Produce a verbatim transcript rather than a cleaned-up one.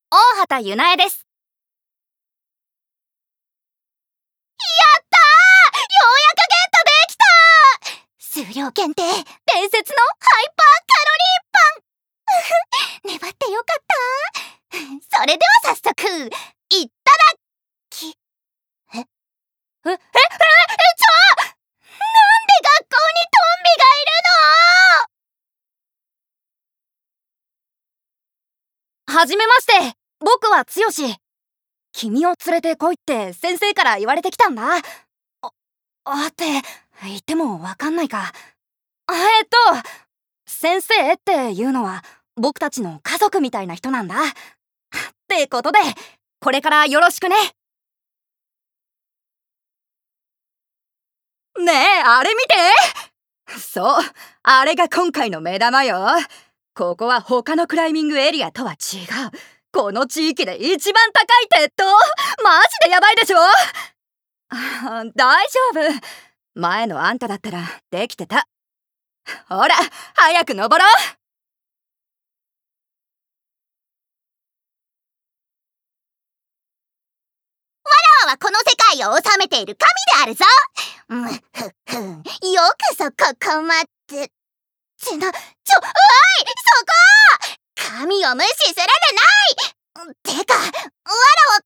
大畑ゆなえです。 やったー、ようやくゲットできたー。数量限定、伝説のハイパーカロリーパン。粘ってよかったー。それでは早速いっただき。えええええちょ、なんで学校にトンビがいるの？ はじめまして、僕はつよし。君を連れてこいって先生から言われてきたんだ。あ、あって言ってもわかんないか。えっと先生っていうのは僕たちの家族みたいな人なんだ。ってことでこれからよろしくね。ねえ、あれ見て。そう、あれが今回の目玉よ。ここは他のクライミングエリアとは違う。この地域で一番高い鉄塔。マジでヤバいでしょ。あ、大丈夫。前のあんただったらできてた。ほら、早く登ろう。 わらわはこの世界を治めている神であるぞ。むふふん、よくそここまってつな、ちょ、おい、そこ！神を無視するでない。てか、わらわ